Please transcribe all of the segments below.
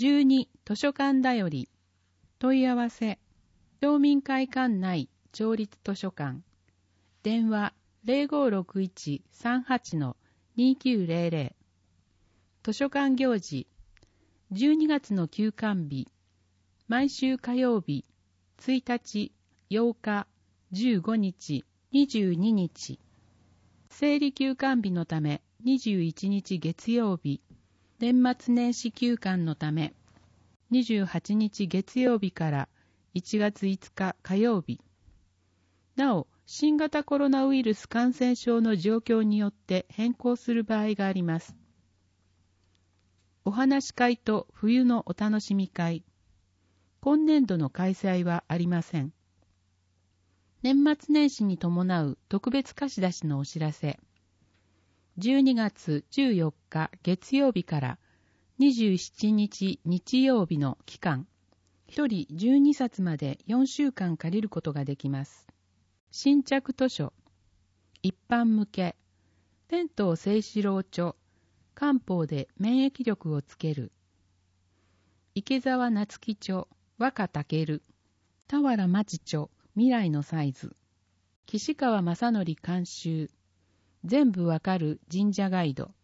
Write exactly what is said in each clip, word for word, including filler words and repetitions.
じゅうに図書館だより問い合わせ町民会館内町立図書館電話 ゼロごろくいちさんはちのにきゅうゼロゼロ 図書館行事じゅうにがつの休館日毎週火曜日ついたち、ようか、じゅうごにち、にじゅうににち生理休館日のためにじゅういちにち月曜日年末年始休館のためにじゅうはちにち月曜日からいちがついつか火曜日なお新型コロナウイルス感染症の状況によって変更する場合があります。お話し会と冬のお楽しみ会今年度の開催はありません。年末年始に伴う特別貸し出しのお知らせじゅうにがつじゅうよっか月曜日からにじゅうしちにち日曜日の期間ひとりじゅうにさつまでよんしゅうかん借りることができます。新着図書一般向け天童清志郎著漢方で免疫力をつける池澤夏樹著和歌健田原町著未来のサイズ岸川正則監修全部わかる神社ガイド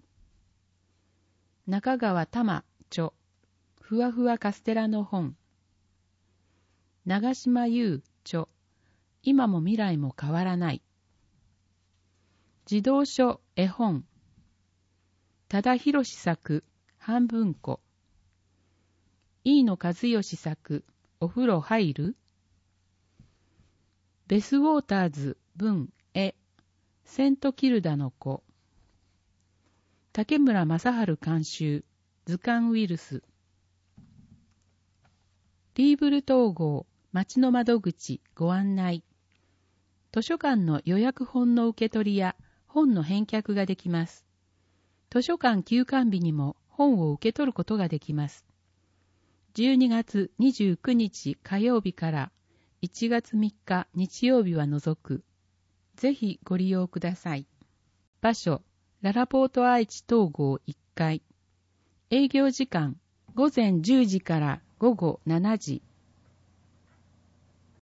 中川玉著ふわふわカステラの本長島優著今も未来も変わらない児童書絵本多田博作半分子飯野和義作お風呂入るベスウォーターズ文絵セントキルダの子竹村正治監修図鑑ウイルスリーブル統合町の窓口ご案内図書館の予約本の受け取りや本の返却ができます。図書館休館日にも本を受け取ることができます。じゅうにがつにじゅうくにち火曜日からいちがつみっか日曜日は除く。ぜひご利用ください。場所、ララポート愛知統合いっかい。営業時間、ごぜんじゅうじからごごしちじ。